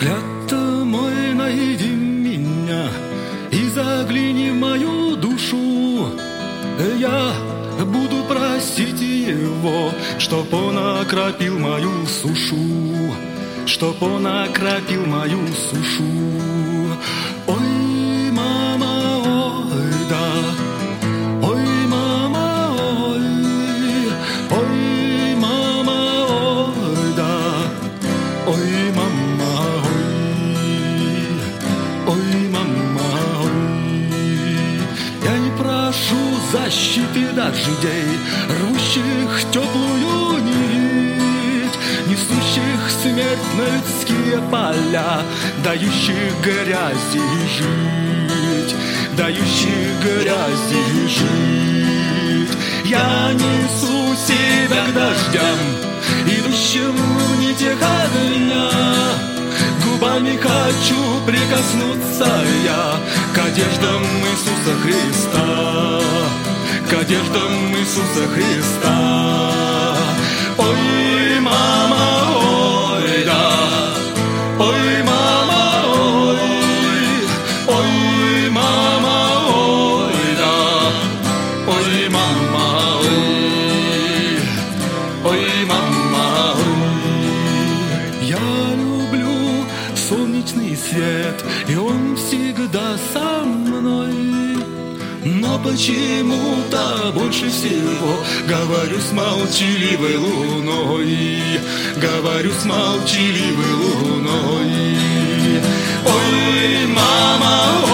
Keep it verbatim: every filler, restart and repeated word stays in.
Взгляд мой найди меня и загляни в мою душу. Я буду просить его, чтоб он окропил мою сушу, чтоб он окропил мою сушу. Ой, мама, ой, да, ой, мама, ой, ой, мама, ой, да, ой, мама, ой, ой, мама, ой. Я не прошу защиты дождей, рвущих теплую нить, несущих смерть на людские поля, дающих грязи жить, дающих грязи жить. Я несу себя к дождям, идущим в нитях огня. Губами хочу прикоснуться я к одеждам Иисуса Христа, к одеждам Иисуса Христа. Ой, мама, ой, да, ой, мама, ой, ой, мама, ой, да, ой, мама, ой, ой, мама, ой. Я люблю солнечный свет, и он всегда со мной. Но почему-то больше всего говорю с молчаливой луной, говорю с молчаливой луной. Ой, мама,